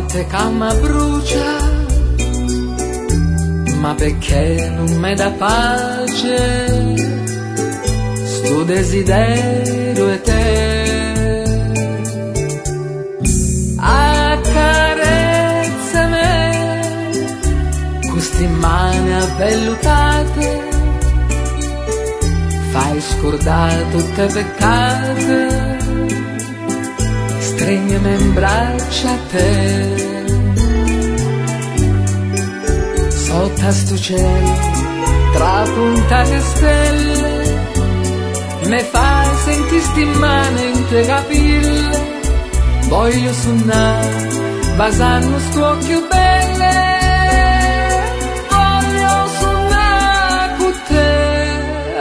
fronte che mi brucia, ma perché non mi dà pace sto desiderio e te. Accarezzami queste mani avvellutate, fai scordare tutte peccate, stringimi in braccia a te. Sotto a sto cielo, tra puntate stelle, me fai sentire sti mani in te capille. Voglio suonare, basando sto occhio belle. Voglio suonare con te,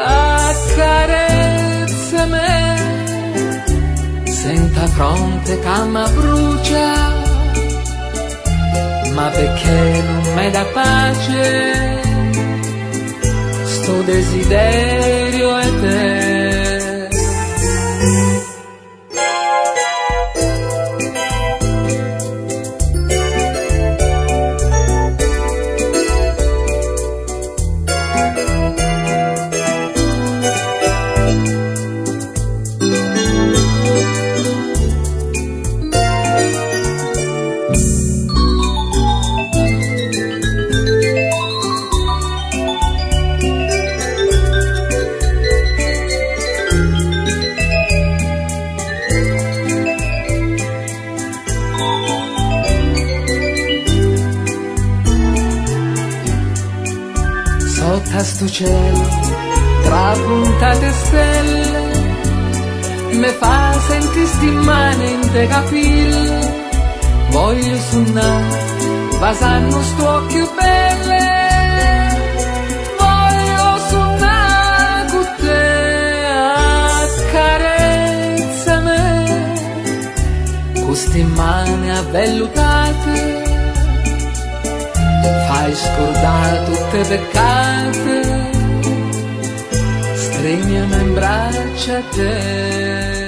accarezzami. Senta fronte che mi brucia, ma perché non mi dà pace sto desiderio è te. A sto cielo, tra puntate stelle, me fa sentire sti mani in te capille. Voglio suonare, basando sto occhio belle. Voglio suonare con te, accarezzami queste mani avvellutate, fai scordare tutte peccate, stringiami in braccia a te.